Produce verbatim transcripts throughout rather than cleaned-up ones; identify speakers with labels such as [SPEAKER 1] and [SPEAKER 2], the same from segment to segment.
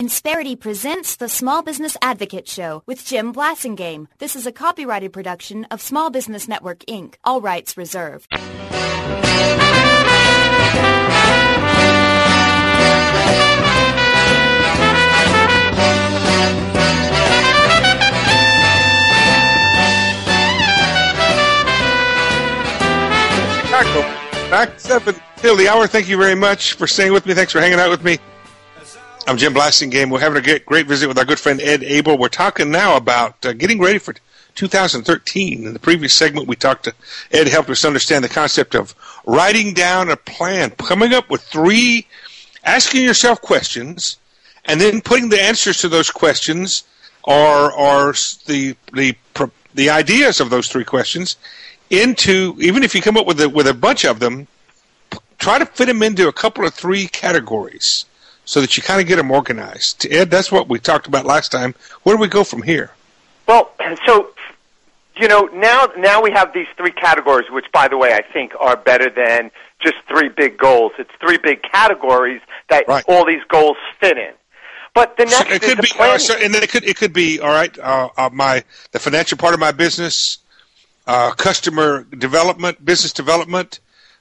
[SPEAKER 1] Insperity presents the Small Business Advocate Show with Jim Blasingame. This is a copyrighted production of Small Business Network, Incorporated. All rights reserved.
[SPEAKER 2] Back seven till the hour. Thank you very much for staying with me. Thanks for hanging out with me. I'm Jim Blasingame. We're having a great, great visit with our good friend Ed Abel. We're talking now about uh, getting ready for two thousand thirteen. In the previous segment, we talked to Ed, helped us understand the concept of writing down a plan, coming up with three, asking yourself questions, and then putting the answers to those questions or or the the the ideas of those three questions into, even if you come up with a, with a bunch of them, try to fit them into a couple of three categories so that you kind of get them organized. Ed, that's what we talked about last time. Where do we go from here?
[SPEAKER 3] Well, so, you know, now now we have these three categories, which, by the way, I think are better than just three big goals. It's three big categories that right. all these goals fit in. But the next
[SPEAKER 2] so it could
[SPEAKER 3] is
[SPEAKER 2] be,
[SPEAKER 3] the
[SPEAKER 2] uh, so, and then it could it could be all right. Uh, uh, my the financial part of my business, uh, customer development, business development.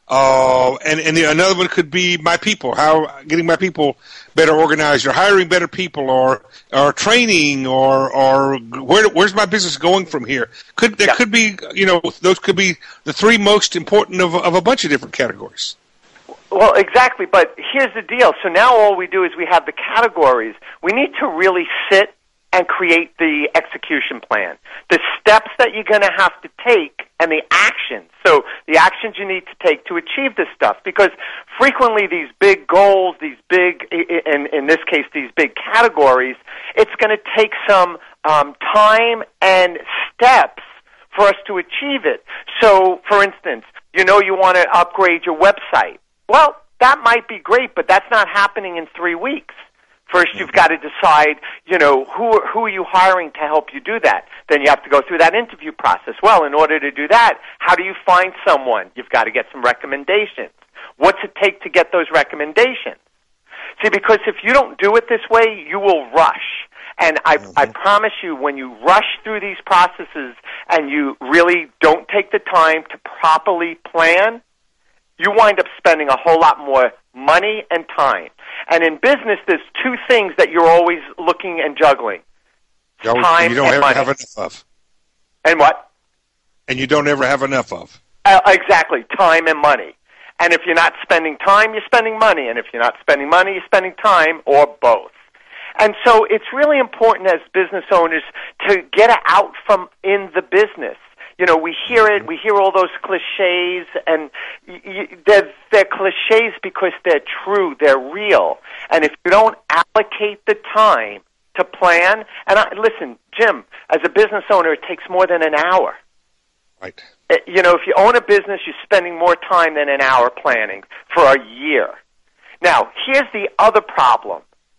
[SPEAKER 2] Uh, and and the, another one could be my people, how getting my people better organized, or hiring better people, or or training, or or where where's my business going from here? Could there yeah. could be, you know, those could be the three most important of of a bunch of different categories.
[SPEAKER 3] Well, exactly. But here's the deal. So now all we do is we have the categories. We need to really sit and create the execution plan, the steps that you're going to have to take, and the actions. So the actions you need to take to achieve this stuff, because frequently these big goals, these big, in, in this case, these big categories, it's going to take some um, time and steps for us to achieve it. So, for instance, you know you want to upgrade your website. Well, that might be great, but that's not happening in three weeks. First, you've got to decide, you know, who who are you hiring to help you do that? Then you have to go through that interview process. Well, in order to do that, how do you find someone? You've got to get some recommendations. What's it take to get those recommendations? See, because if you don't do it this way, you will rush. And I, mm-hmm. I promise you, when you rush through these processes and you really don't take the time to properly plan, you wind up spending a whole lot more money and time. And in business, there's two things that you're always looking and juggling.
[SPEAKER 2] You
[SPEAKER 3] time
[SPEAKER 2] you don't
[SPEAKER 3] and
[SPEAKER 2] ever
[SPEAKER 3] money.
[SPEAKER 2] have enough of.
[SPEAKER 3] And what?
[SPEAKER 2] And you don't ever have enough of.
[SPEAKER 3] Uh, exactly, time and money. And if you're not spending time, you're spending money. And if you're not spending money, you're spending time, or both. And so it's really important as business owners to get out from in the business. You know, we hear it, we hear all those cliches, and y- y- they're, they're cliches because they're true, they're real. And if you don't allocate the time to plan, and I, listen, Jim, as a business owner, it takes more than an hour.
[SPEAKER 2] Right.
[SPEAKER 3] It, you know, if you own a business, you're spending more time than an hour planning for a year. Now, here's the other problem.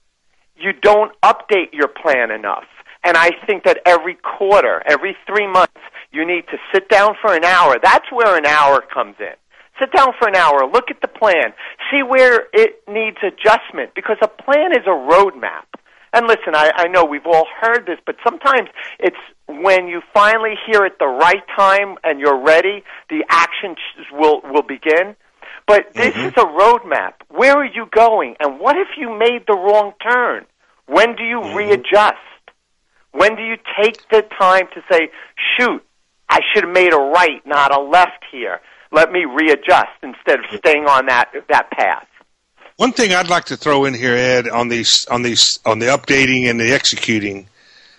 [SPEAKER 3] You don't update your plan enough. And I think that every quarter, every three months, you need to sit down for an hour. That's where an hour comes in. Sit down for an hour, look at the plan, see where it needs adjustment, because a plan is a roadmap. And listen, I, I know we've all heard this, but sometimes it's when you finally hear it the right time and you're ready, the actions will, will begin. But this mm-hmm. is a roadmap. Where are you going? And what if you made the wrong turn? When do you mm-hmm. readjust? When do you take the time to say, shoot, I should have made a right, not a left here. Let me readjust instead of staying on that that path.
[SPEAKER 2] One thing I'd like to throw in here, Ed, on these on these on the updating and the executing,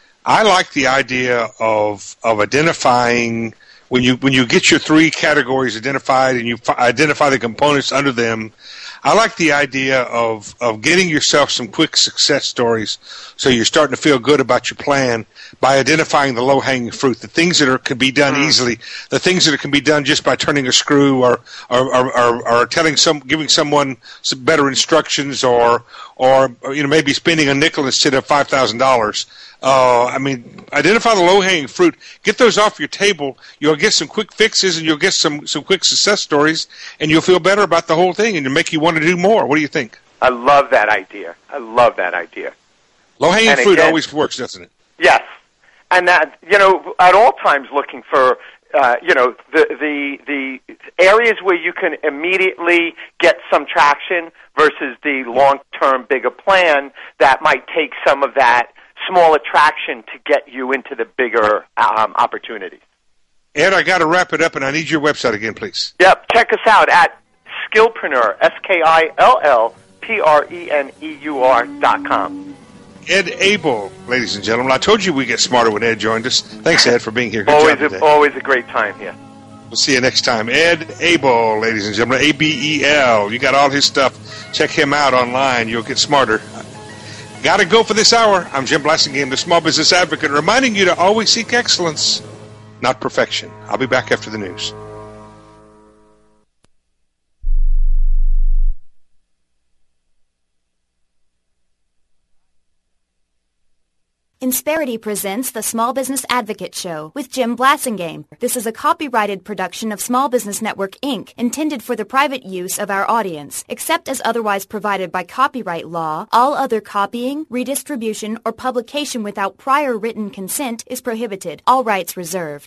[SPEAKER 2] I like the idea of of identifying when you when you get your three categories identified and you f- identify the components under them. I like the idea of, of getting yourself some quick success stories so you're starting to feel good about your plan by identifying the low-hanging fruit, the things that are, can be done easily, the things that can be done just by turning a screw or or, or, or, or telling some, giving someone some better instructions or, or, you know, maybe spending a nickel instead of five thousand dollars. Uh, I mean, identify the low-hanging fruit. Get those off your table. You'll get some quick fixes, and you'll get some, some quick success stories, and you'll feel better about the whole thing, and it'll make you want to do more. What do you think?
[SPEAKER 3] I love that idea. I love that idea.
[SPEAKER 2] Low-hanging
[SPEAKER 3] And
[SPEAKER 2] fruit
[SPEAKER 3] again-
[SPEAKER 2] always works, doesn't it?
[SPEAKER 3] Yes. And that, you know, at all times looking for, uh, you know, the, the, the areas where you can immediately get some traction versus the long-term bigger plan that might take some of that small attraction to get you into the bigger um, opportunities.
[SPEAKER 2] Ed, I got to wrap it up, and I need your website again, please.
[SPEAKER 3] Yep. Check us out at Skillpreneur, S K I L L P R E N E U R dot com.
[SPEAKER 2] Ed Abel, ladies and gentlemen. I told you we'd get smarter when Ed joined us. Thanks, Ed, for being here. Good
[SPEAKER 3] always,
[SPEAKER 2] job today.
[SPEAKER 3] a, always a great time here.
[SPEAKER 2] We'll see you next time. Ed Abel, ladies and gentlemen, A B E L. You got all his stuff. Check him out online. You'll get smarter. Got to go for this hour. I'm Jim Blassingame, the Small Business Advocate, reminding you to always seek excellence, not perfection. I'll be back after the news.
[SPEAKER 1] Insperity presents the Small Business Advocate Show with Jim Blassingame. This is a copyrighted production of Small Business Network, Incorporated, intended for the private use of our audience. Except as otherwise provided by copyright law, all other copying, redistribution, or publication without prior written consent is prohibited. All rights reserved.